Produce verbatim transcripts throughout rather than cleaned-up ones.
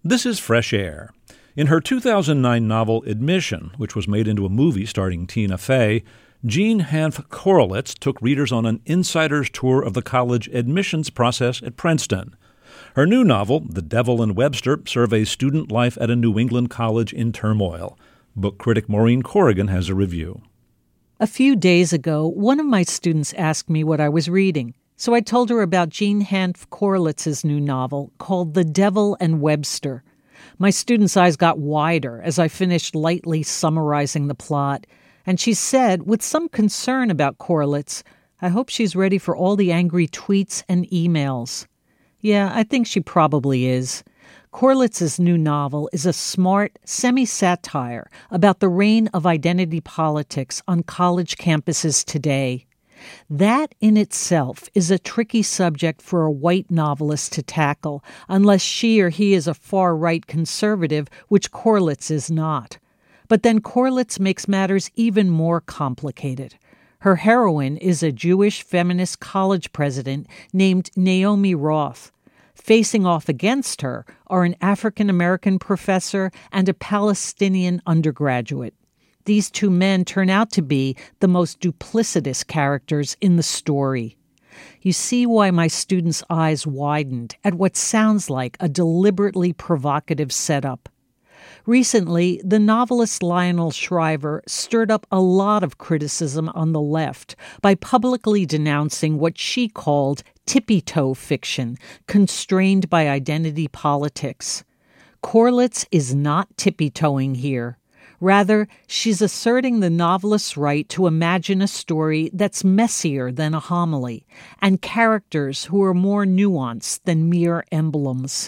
This is Fresh Air. In her two thousand nine novel Admission, which was made into a movie starring Tina Fey, Jean Hanff Korelitz took readers on an insider's tour of the college admissions process at Princeton. Her new novel, The Devil and Webster, surveys student life at a New England college in turmoil. Book critic Maureen Corrigan has a review. A few days ago, one of my students asked me what I was reading, so I told her about Jean Hanff Korelitz's new novel called The Devil and Webster. My student's eyes got wider as I finished lightly summarizing the plot, and she said, with some concern about Korelitz, I hope she's ready for all the angry tweets and emails. Yeah, I think she probably is. Korelitz's new novel is a smart semi-satire about the reign of identity politics on college campuses today. That in itself is a tricky subject for a white novelist to tackle, unless she or he is a far-right conservative, which Korelitz is not. But then Korelitz makes matters even more complicated. Her heroine is a Jewish feminist college president named Naomi Roth. Facing off against her are an African-American professor and a Palestinian undergraduate. These two men turn out to be the most duplicitous characters in the story. You see why my students' eyes widened at what sounds like a deliberately provocative setup. Recently, the novelist Lionel Shriver stirred up a lot of criticism on the left by publicly denouncing what she called tippy-toe fiction, constrained by identity politics. Korelitz is not tippy-toeing here. Rather, she's asserting the novelist's right to imagine a story that's messier than a homily, and characters who are more nuanced than mere emblems.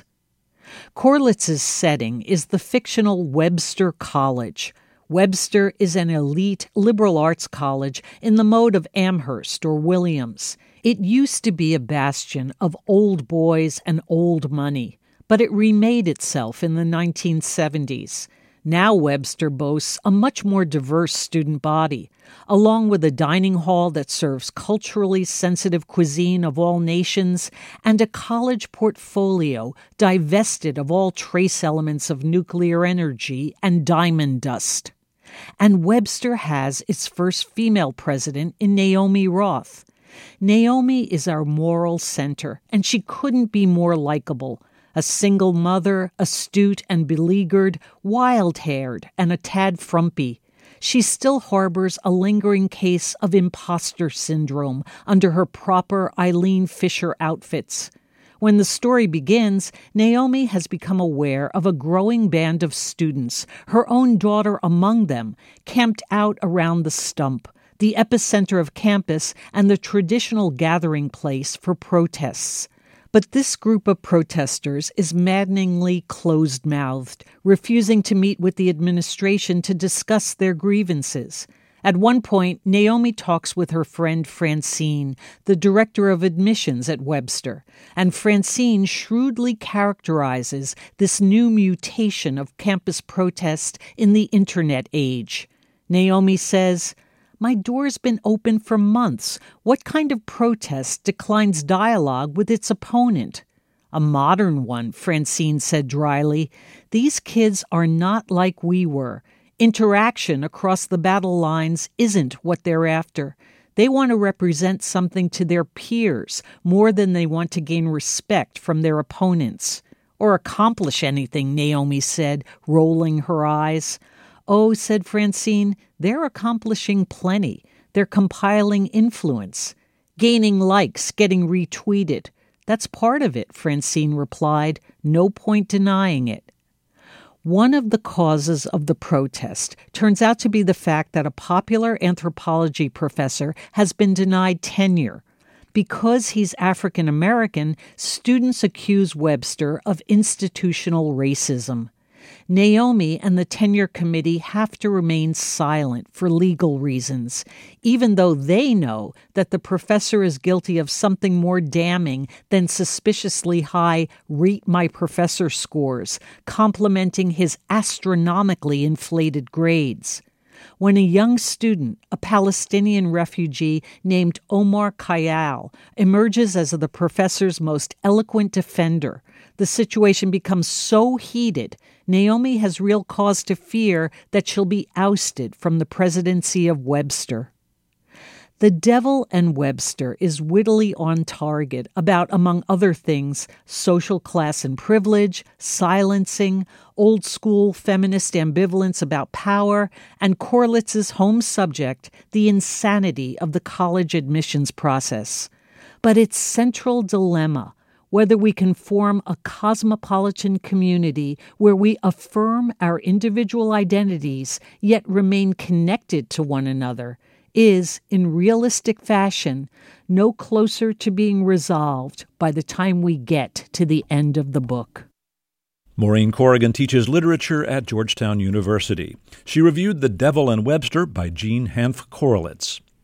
Korelitz's setting is the fictional Webster College. Webster is an elite liberal arts college in the mode of Amherst or Williams. It used to be a bastion of old boys and old money, but it remade itself in the nineteen seventies. Now Webster boasts a much more diverse student body, along with a dining hall that serves culturally sensitive cuisine of all nations and a college portfolio divested of all trace elements of nuclear energy and diamond dust. And Webster has its first female president in Naomi Roth. Naomi is our moral center, and she couldn't be more likable. A single mother, astute and beleaguered, wild-haired, and a tad frumpy. She still harbors a lingering case of imposter syndrome under her proper Eileen Fisher outfits. When the story begins, Naomi has become aware of a growing band of students, her own daughter among them, camped out around the stump, the epicenter of campus and the traditional gathering place for protests. But this group of protesters is maddeningly closed-mouthed, refusing to meet with the administration to discuss their grievances. At one point, Naomi talks with her friend Francine, the director of admissions at Webster, and Francine shrewdly characterizes this new mutation of campus protest in the Internet age. Naomi says, "My door's been open for months. What kind of protest declines dialogue with its opponent?" "A modern one," Francine said dryly. "These kids are not like we were. Interaction across the battle lines isn't what they're after. They want to represent something to their peers more than they want to gain respect from their opponents." "Or accomplish anything," Naomi said, rolling her eyes. "Oh," said Francine, "they're accomplishing plenty. They're compiling influence, gaining likes, getting retweeted. That's part of it," Francine replied. "No point denying it." One of the causes of the protest turns out to be the fact that a popular anthropology professor has been denied tenure. Because he's African American, students accuse Webster of institutional racism. Naomi and the tenure committee have to remain silent for legal reasons, even though they know that the professor is guilty of something more damning than suspiciously high rate my professor scores, complimenting his astronomically inflated grades. when a young student, a Palestinian refugee named Omar Khayyal, emerges as the professor's most eloquent defender. The situation becomes so heated, Naomi has real cause to fear that she'll be ousted from the presidency of Webster. The Devil and Webster is wittily on target about, among other things, social class and privilege, silencing, old-school feminist ambivalence about power, and Corlitz's home subject, the insanity of the college admissions process. But its central dilemma, whether we can form a cosmopolitan community where we affirm our individual identities yet remain connected to one another, is, in realistic fashion, no closer to being resolved by the time we get to the end of the book. Maureen Corrigan teaches literature at Georgetown University. She reviewed The Devil and Webster by Jean Hanff Korelitz.